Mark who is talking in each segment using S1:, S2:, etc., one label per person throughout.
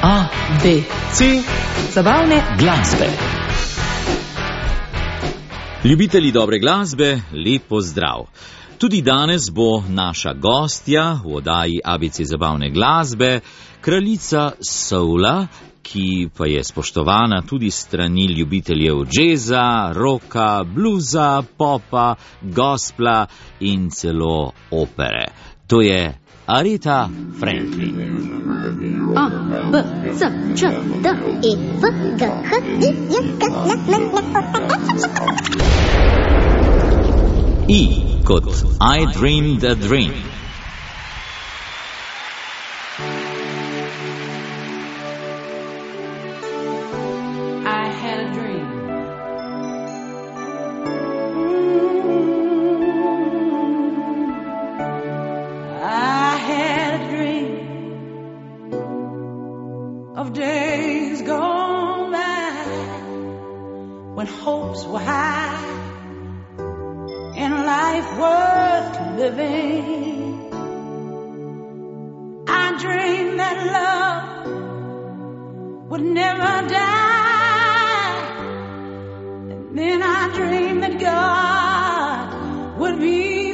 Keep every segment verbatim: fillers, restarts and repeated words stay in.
S1: A, B,
S2: C.
S1: Zabavne
S3: Glasbe. Ljubitelji dobre glasbe, lep pozdrav. Tudi danes bo naša gostja v oddaji A B C zabavne glasbe kraljica soula, ki pa je spoštovana tudi strani ljubiteljev džeza, roka, bluza, popa, gospla in celo opere. To je Aretha Franklin.
S4: A, B, C, Č, D, E, F, G, H, I, J, K, L, M, N, O, P.
S3: I kot I Dreamed a Dream.
S5: I had a dream. I had a dream of days gone by when hopes were high and life worth living. I dreamed that love would never die, and then I dreamed that God would be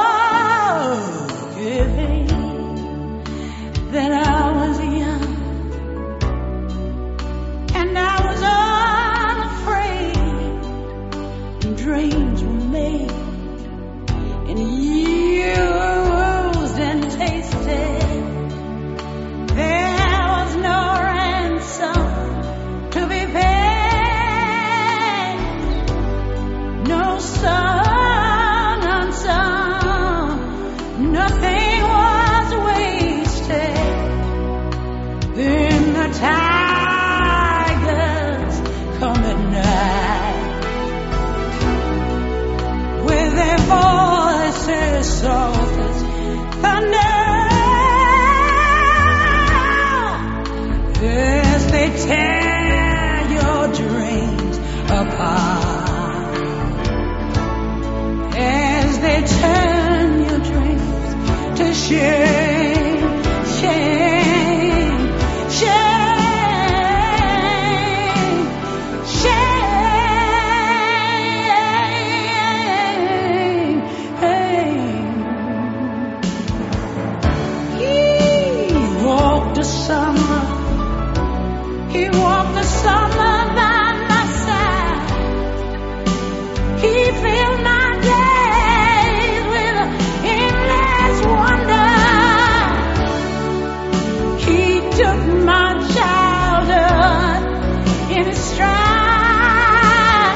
S5: forgiving. That I was young and I was unafraid, and dreams were made and used and tasted. There was no ransom to be paid, no song unsung, nothing was wasted. Then the tigers come at night with their voices soft as thunder, as they tear your dreams apart, as they turn your dreams to shame, shame, shame, shame. He walked the summer, he walked the summer by my side. He filled my days with endless wonder. He took my childhood in his stride.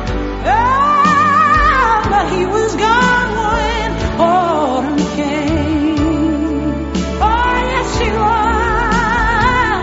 S5: Oh, but he was gone when autumn came. Oh, yes, he was.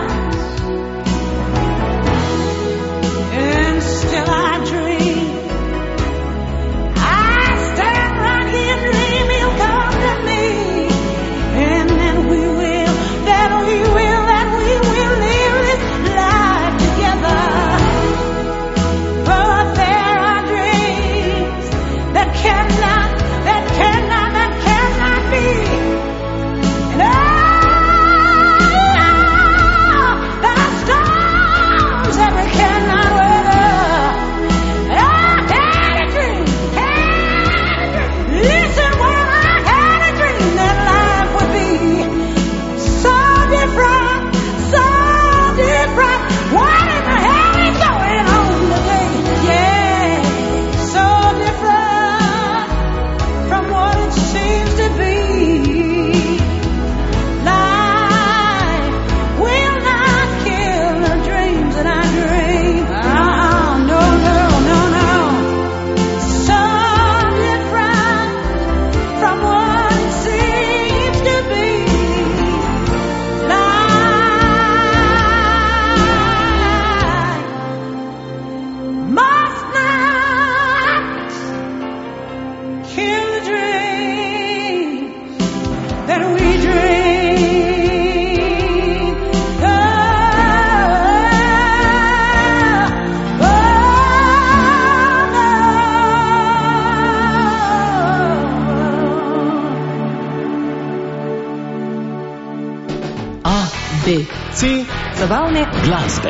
S1: A, B, C, zabavne glasbe.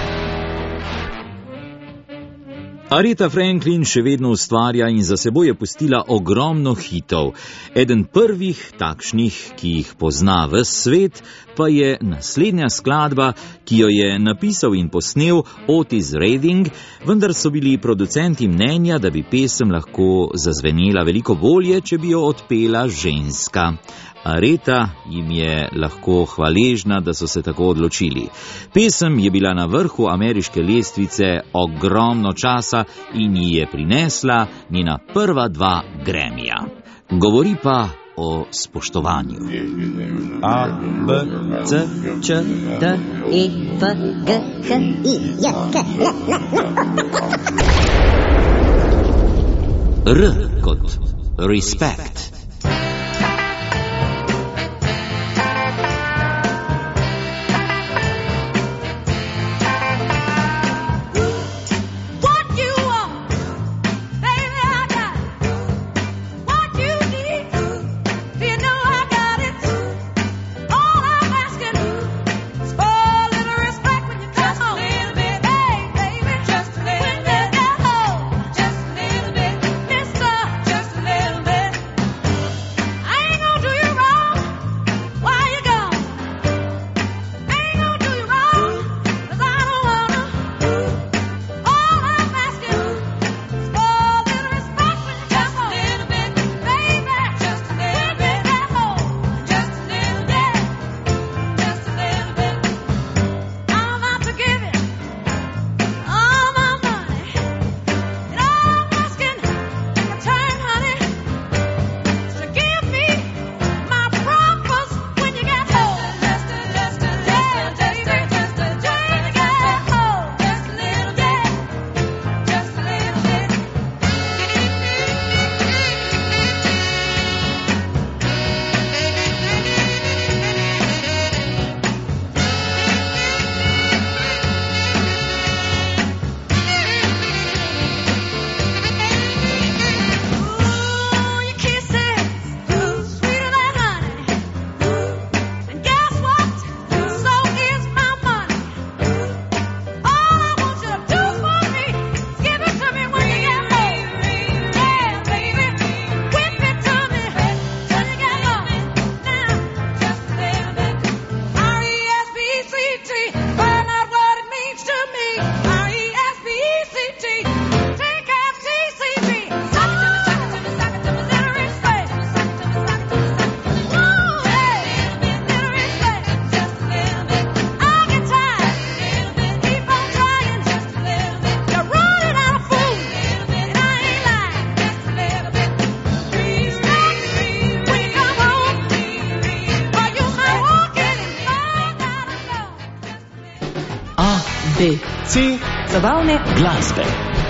S3: Aretha Franklin še vedno ustvarja in za seboj je pustila ogromno hitov. Eden prvih takšnih, ki jih pozna ves svet, pa je naslednja skladba, ki jo je napisal in posnel Otis Redding, vendar so bili producenti mnenja, da bi pesem lahko zazvenela veliko bolje, če bi jo odpela ženska. Aretha jim je lahko hvaležna, da so se tako odločili. Pesem je bila na vrhu ameriške lestvice ogromno časa in ji je prinesla njena prva dva Grammyja. Govori pa o spoštovanju.
S1: A, B, C, Č, D,
S4: E, F, G, H, I, J, K, L, L, L.
S3: R kot respect.
S1: B, C, zabavne glasbe.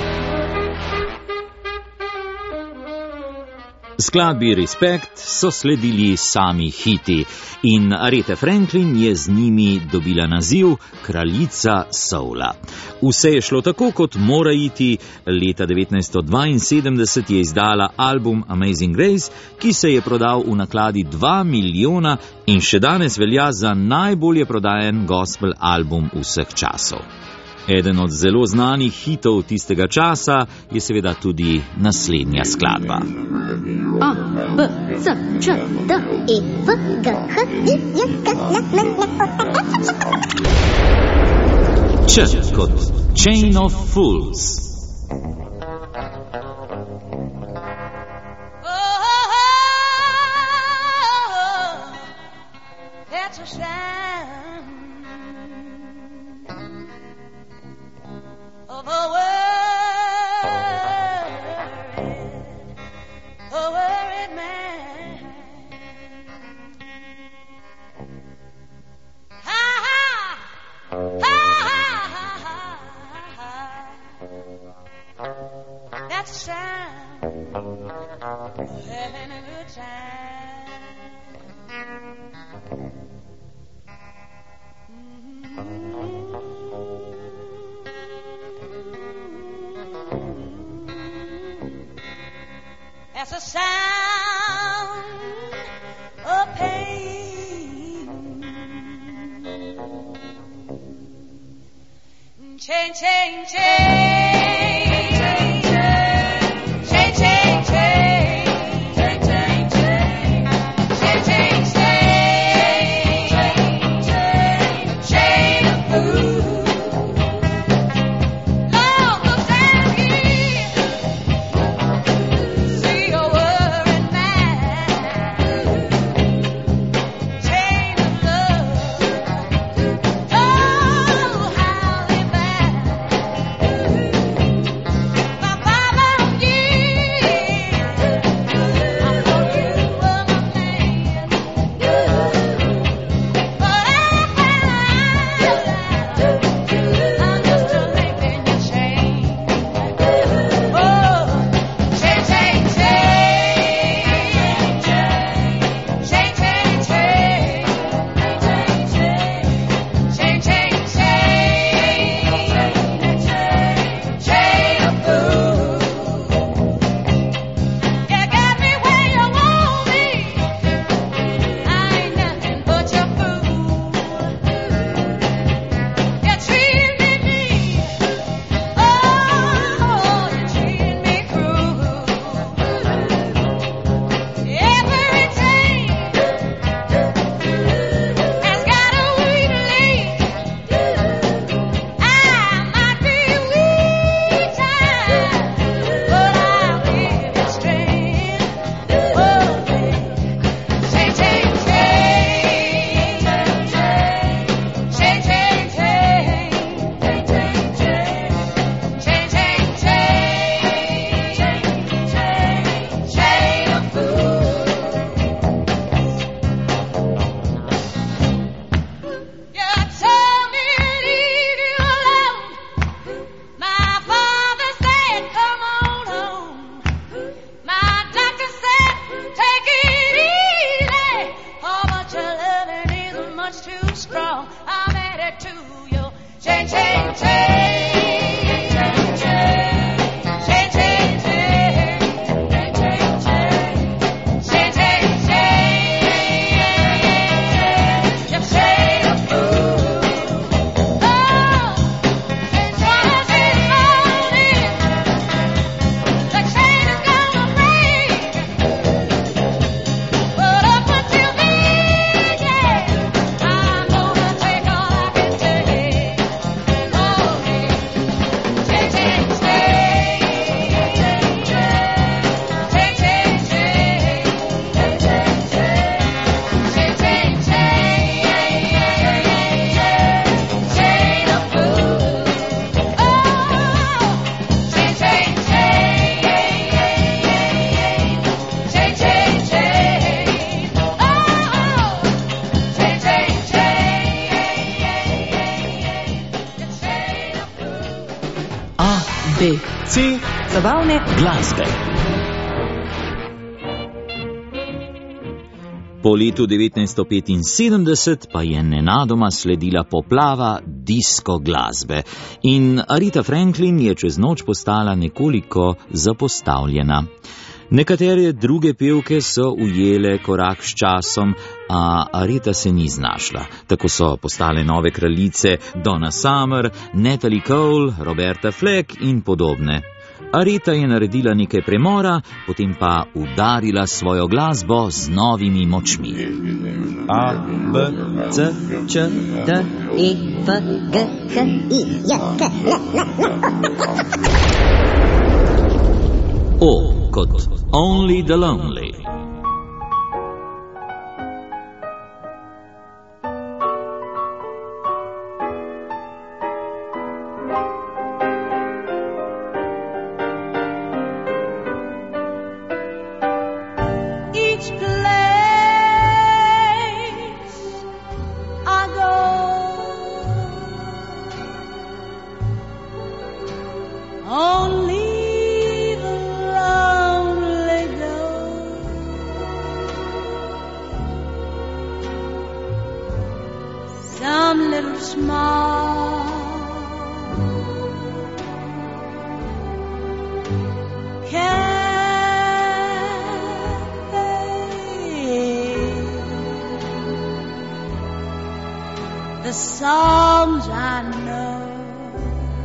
S3: Skladbi Respect so sledili sami hiti in Aretha Franklin je z njimi dobila naziv kraljica soula. Vse je šlo tako, kot mora iti. Leta devetnajststo dvainsedemdeset je izdala album Amazing Grace, ki se je prodal v nakladi dva milijona in še danes velja za najbolje prodajen gospel album vseh časov. Eden od zelo znanih hitov tistega časa je seveda tudi naslednja skladba.
S4: A, B, C, Č, D, E, F, G, H, I, J, K, L, M, N, O, P.
S3: Č kot Chain of Fools.
S5: That's a sound of pain. Chain, chain, chain. Chain, chain, chain. Chain, chain, chain. Chain, chain, chain. Chain of food. Love looks at me. See your worried man. Chain of love. Oh, how they my father did. I thought you were my man, but I found out I'm just a link in your chain. Oh, chain, chain, chain, chain, chain, chain, chain, chain, chain, chain, chain of food. You got me where you want me. I ain't nothing but your fool. You treat me mean. Oh, you treat me cruel. Every chain has got a weak link. I might be weak time, but I'll give you strength. Oh, chain, chain, chain, chain, chain, chain, chain, chain, chain, chain, chain of food. You told me to leave you alone. My father said, come on home. My doctor said, take it easy. Oh, but your loving is much too strong. I'm headed to you. Chain, chain, chain. Chain, chain, chain. Chain, chain, chain. Chain, chain, chain. Your chain of food. Oh, it's twice in the morning. The chain is gonna break. But up until then, yeah, I'm gonna take all I can take. Oh, yeah. Chain, chain, chain. Chain, chain, chain. Chain, chain, chain. Chain, chain, chain. Chain of food. Oh, chain, chain, chain. Chain, chain, chain. Oh, chain, chain, chain. Chain of food.
S1: A, B, C, zabavne
S3: Glasbe. Po letu devetnajststo petinsedemdeset pa je nenadoma sledila poplava disko glasbe in Aretha Franklin je čez noč postala nekoliko zapostavljena. Nekatere druge pevke so ujele korak s časom, a Aretha se ni znašla. Tako so postale nove kraljice Donna Summer, Natalie Cole, Roberta Fleck in podobne. Aretha je naredila nekaj premora, potem pa udarila svojo glasbo z novimi močmi.
S1: A, B, C, Č, D,
S4: E, F, G, H, I, J, K, L, M,
S3: O kot Only the Lonely.
S5: Each place I go, only the lonely go. Some little small the songs I know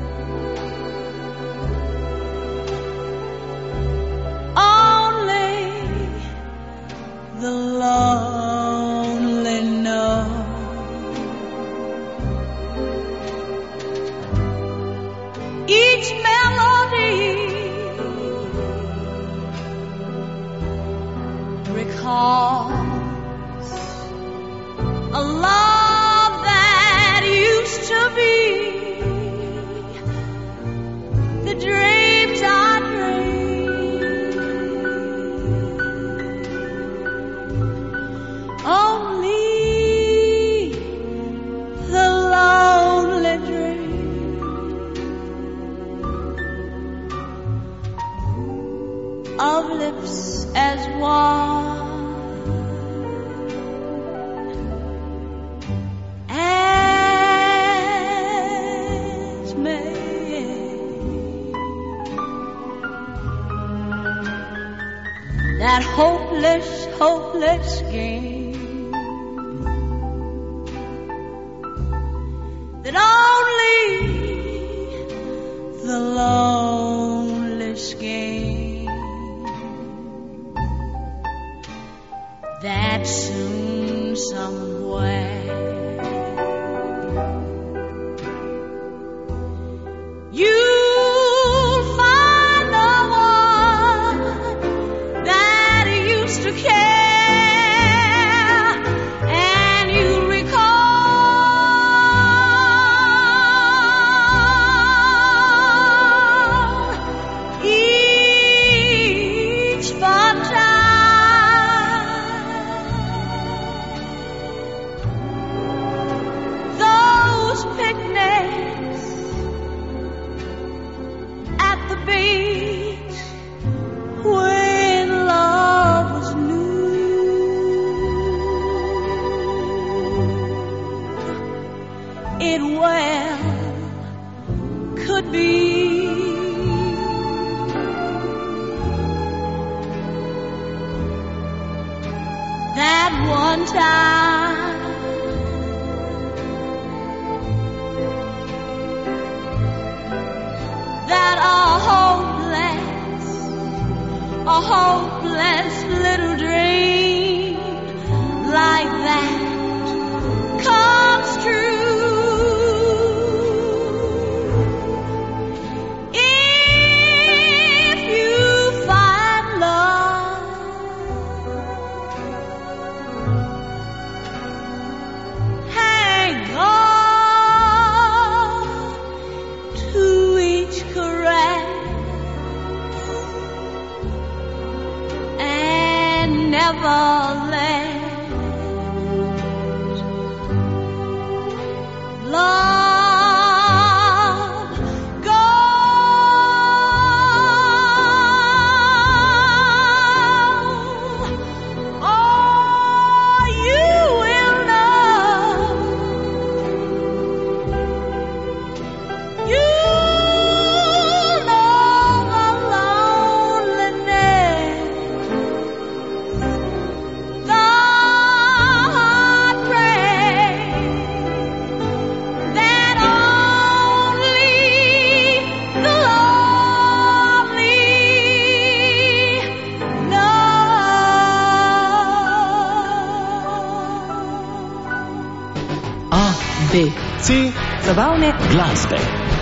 S5: a love that used to be the dreams I dreamed. Only the lonely dream of lips as one as me. That hopeless, hopeless game that only the loneliest game that soon somewhere you'll find the one that used to care, and you'll recall each fun time, those picnics at the beach when love was new. It well could be that one time that a hopeless, a hopeless little dream like that comes true. If you find love, hang on to each caress and never let love go. Oh, you will know, you know the loneliness, the heartbreak that only the lonely know.
S1: A, B, C, zabavne
S3: Glasbe.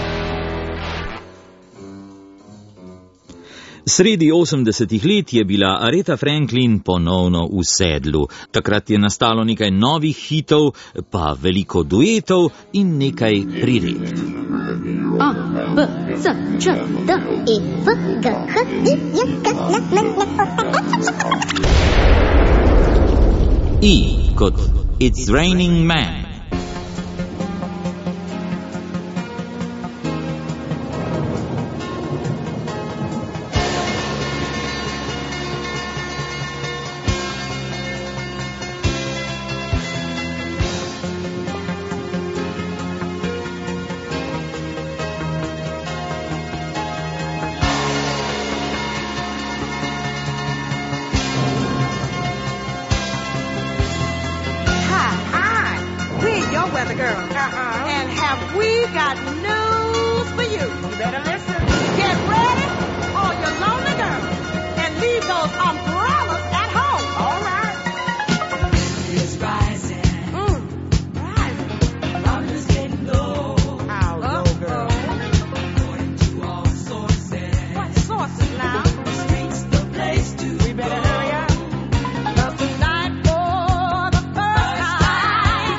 S3: Sredi osemdesetih let je bila Aretha Franklin ponovno v sedlu. Takrat je nastalo nekaj novih hitov, pa veliko duetov in nekaj priredb.
S4: A, B, C, Č, D, E, F, G, H, I, J, K, L, M, N, O, P.
S3: I kot It's Raining Man.
S2: Weather girl. Uh-uh. And have we got news for you? You better listen. Get ready, all you lonely girls, and leave those umbrellas at home. All right.
S5: It's rising.
S2: Mm. Rising.
S5: Numbers getting low.
S2: How low, girl?
S5: According to all sources.
S2: What sources now?
S5: The streets the place to
S2: We better
S5: go.
S2: hurry up. 'Cause tonight for the first time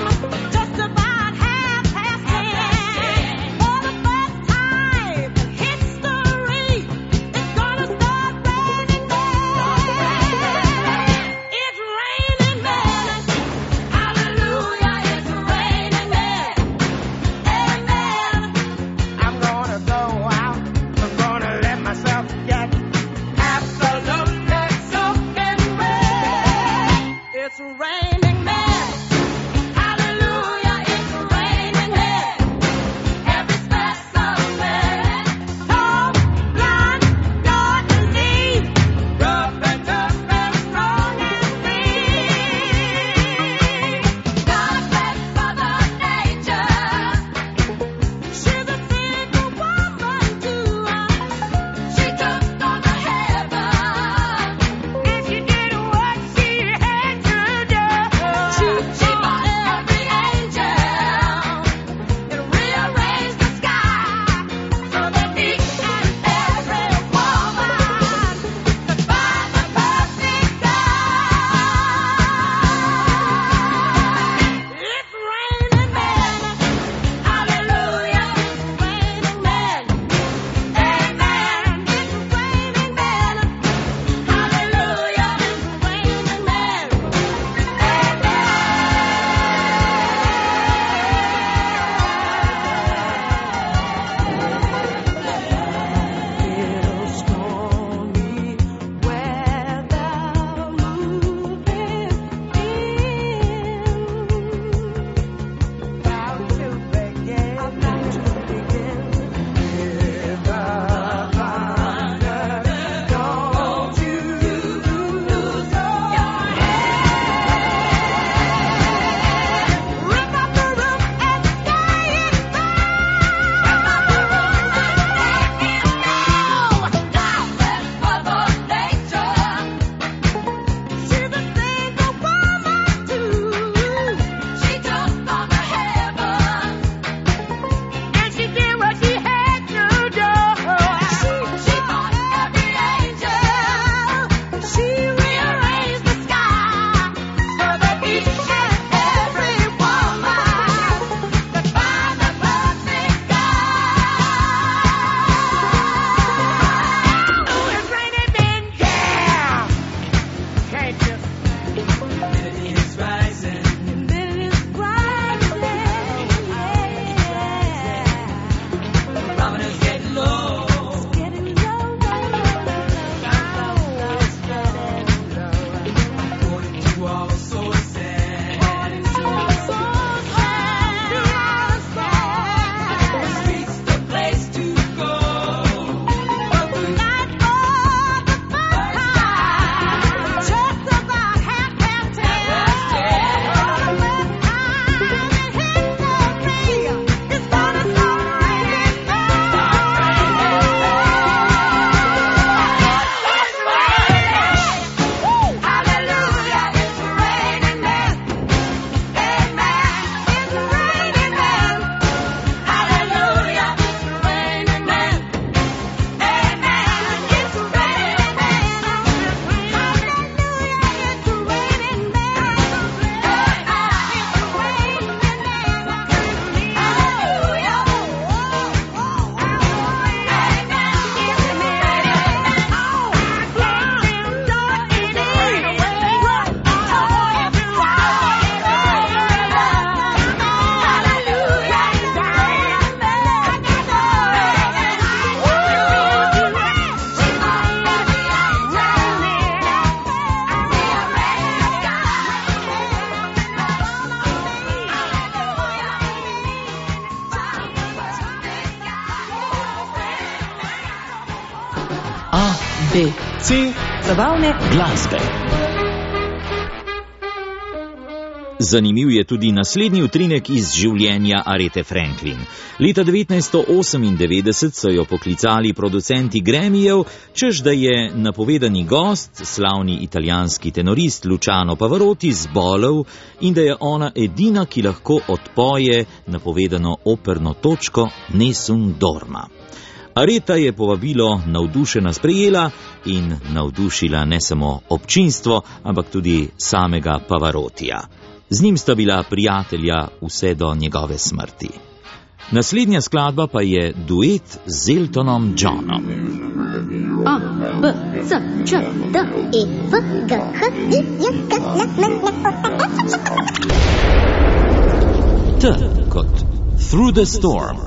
S1: B C zabavne
S3: glasbe. Zanimiv je tudi naslednji utrinek iz življenja Arete Franklin. Leta devetnajststo osemindevetdeset so jo poklicali producenti Grammyjev, čež da je napovedani gost, slavni italijanski tenorist Luciano Pavarotti, zbolel in da je ona edina, ki lahko odpoje napovedano operno točko Nessun dorma. Areta je povabilo navdušena sprejela in navdušila ne samo občinstvo, ampak tudi samega Pavarottija. Z njim sta bila prijatelja vse do njegove smrti. Naslednja skladba pa je duet z Eltonom Johnom.
S4: A, B, C, Č, D, E, F, G, H, I, J, K, L, M, N, O,
S3: T kot Through the Storm.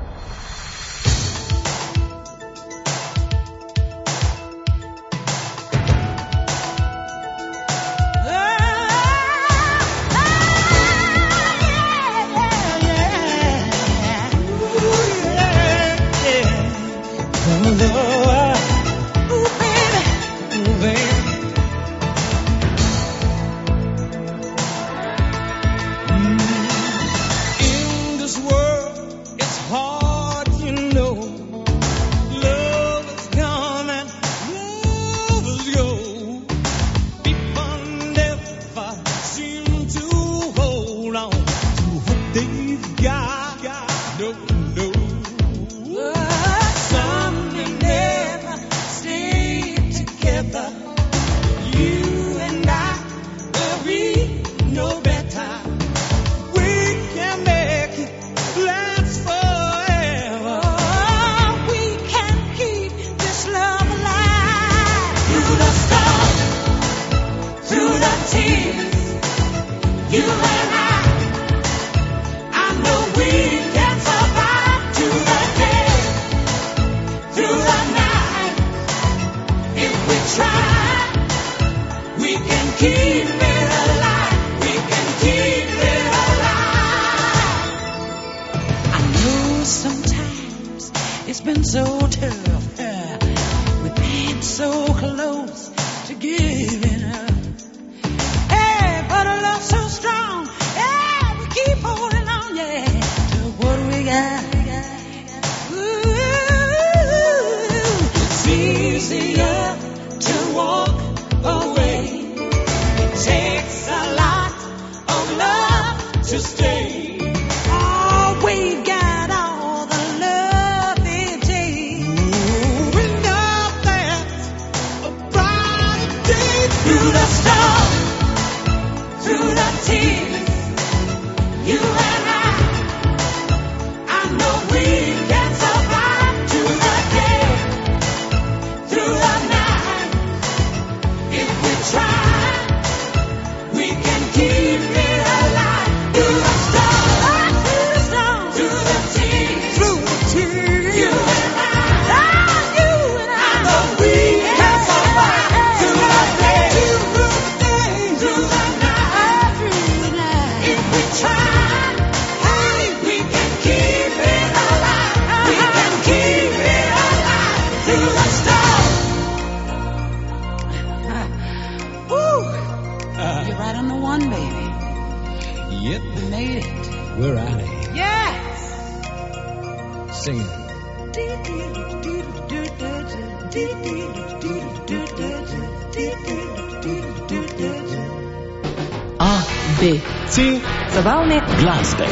S1: A, B, C, zabavne
S3: glasbe.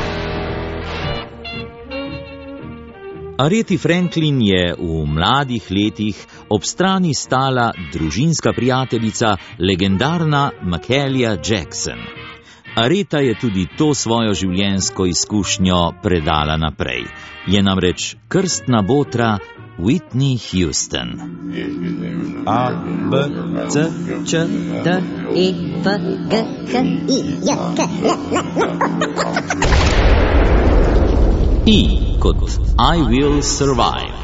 S3: Areti Franklin je v mladih letih ob strani stala družinska prijateljica, legendarna Mahalia Jackson. Areta je tudi to svojo življenjsko izkušnjo predala naprej. Je namreč krstna botra Whitney Houston.
S6: A, B, C, Č, D,
S4: E, F, G, H, I, J, K, L, M, N, O.
S3: I kot I Will Survive.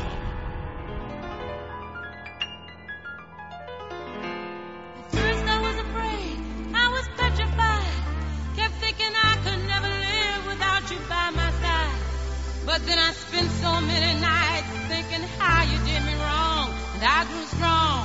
S5: But then I spent so many nights thinking how you did me wrong, and I grew strong.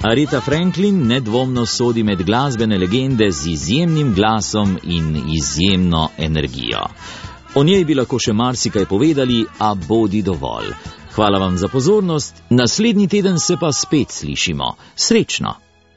S3: Aretha Franklin nedvomno sodi med glasbene legende z izjemnim glasom in izjemno energijo. O njej bi lahko še marsikaj povedali, a bodi dovolj. Hvala vam za pozornost, naslednji teden se pa spet slišimo. Srečno!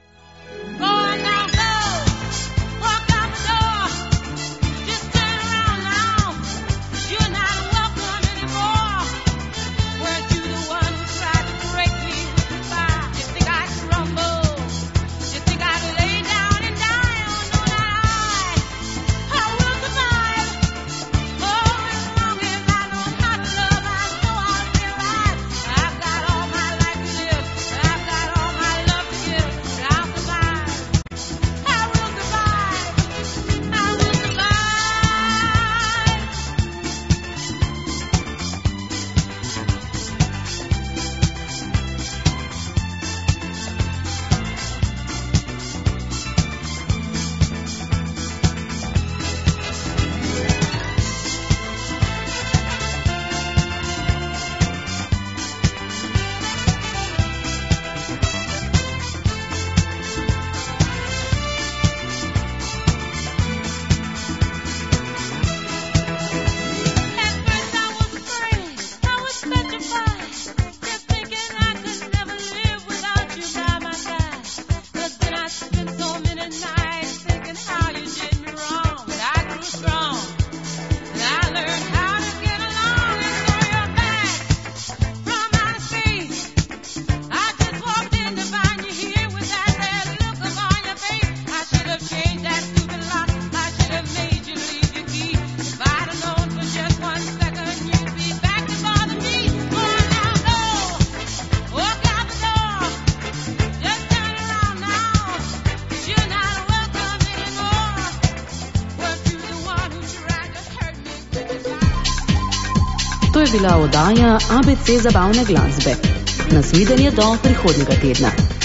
S1: To je bila oddaja A B C zabavne glasbe. Nasvidenje do prihodnjega tedna.